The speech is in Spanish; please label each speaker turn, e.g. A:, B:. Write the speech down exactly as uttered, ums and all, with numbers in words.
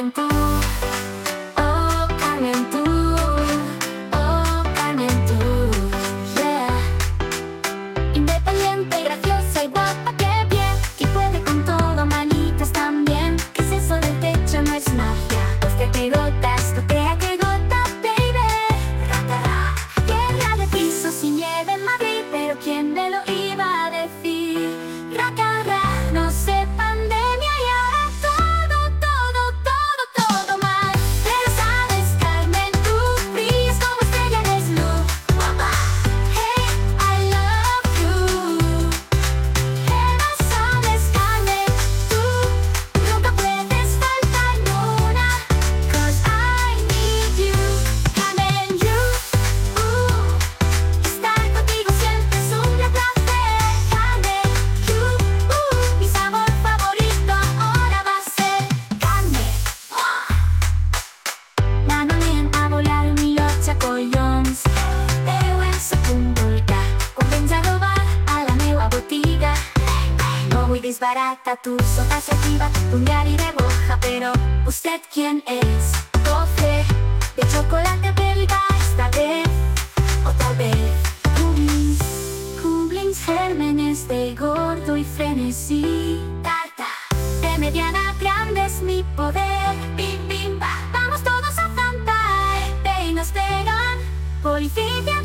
A: Carmen tú, oh Carmen tú, oh Carmen tú, yeah. Independiente y graciosa y guapa, qué bien, y puede con todo, manitas también. ¿Qué es eso del techo? No es magia, pues que te gotas, no crea que gota, baby. Ratará, guerra de pisos y nieve en Madrid, pero ¿quién me lo iba a decir? Racarra, no sé, pandemia y ahora todo, todo, todo, todo mal. Pero sabes, Carmen, tú brillas como estrella eres luz. Hey, I love you. Pero sabes, Carmen, tú nunca puedes faltar una. Cause I need you, Carmen, you. Uh, estar contigo siempre es un gran placer, Carmen, you. Uh, mi sabor favorito ahora va a ser Carmen. Nanon a volar un millotge collons. Déu és a punt voltar. Quan vens a robar a la meua botiga. No vull disbaratar tu sota sativa, un diari de boja, pero ¿usted quién es? Cofre de chocolate belga esta vez, o tal vez Cublins, Cublins, gérmenes de gordo y frenesí. Tarta de mediana, grande es mi poder. Bim, bim, ba. Vamos todos a cantar, ve y nos pegan, policía.